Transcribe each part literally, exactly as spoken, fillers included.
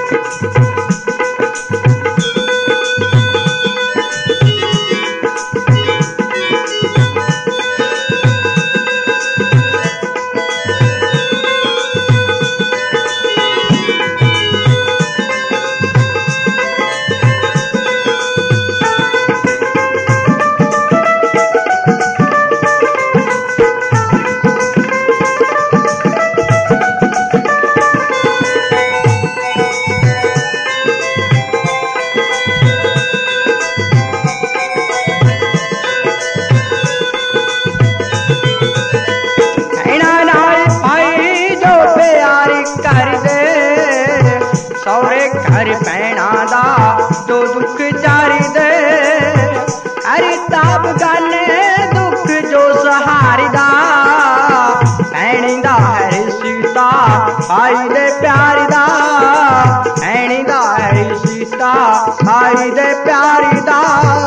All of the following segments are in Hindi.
हर पैणा दा जो दुख चारी दे, हरि ताप गाने दुख जो सहारी दा, पैणी दा हरि सीता आई दे प्यारी दा, पैणी दा हरि सीता आई दे प्यारी दा।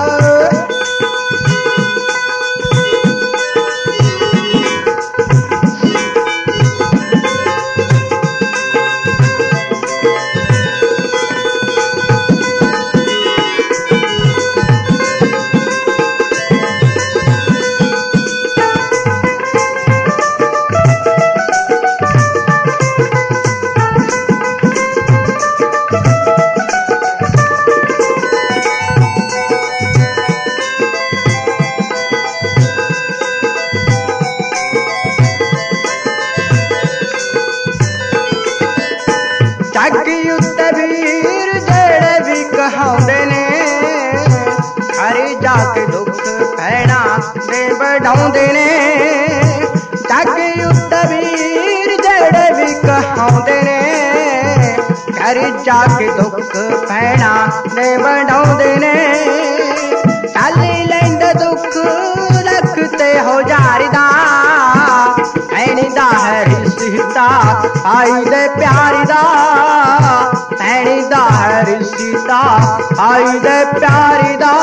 जग उत्ते वीर जेड़े भी कहाउंदे ने, हरि जाके दुख पैणा दे बढ़ाउंदे ने, जग उत्ते वीर जेड़े भी कहाउंदे ने, हरि जाके दुख पैणा दे बढ़ाउंदे ने, चाली लैंदे दुख रखते हो जारी दा, पैणी दा हरि सीता आई दे प्यारी दा, पैणी दा हरि सीता आई दे प्यारी दा।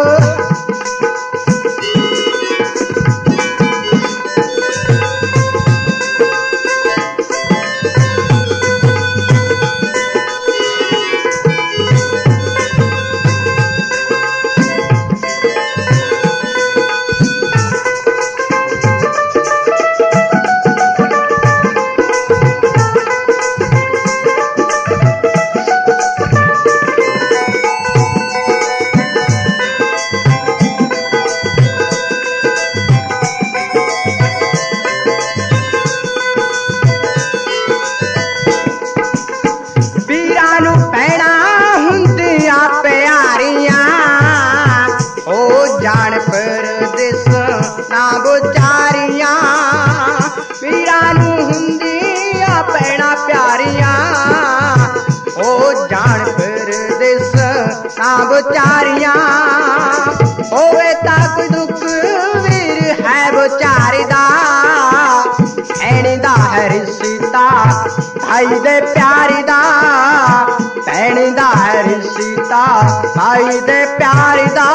जान परदेस ना बोचारियां, वीरानू हुंदियां पैणा प्यारियां, ओ जान परदेस ना बोचारियां, होवे ताक दुख वीर है बोचारी दा, पैणी दा हरि सीता आई दे प्यारी दा, पैणी दा हरि सीता आई दे प्यारी दा।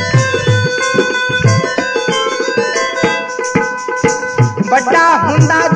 बड़ा हुंदा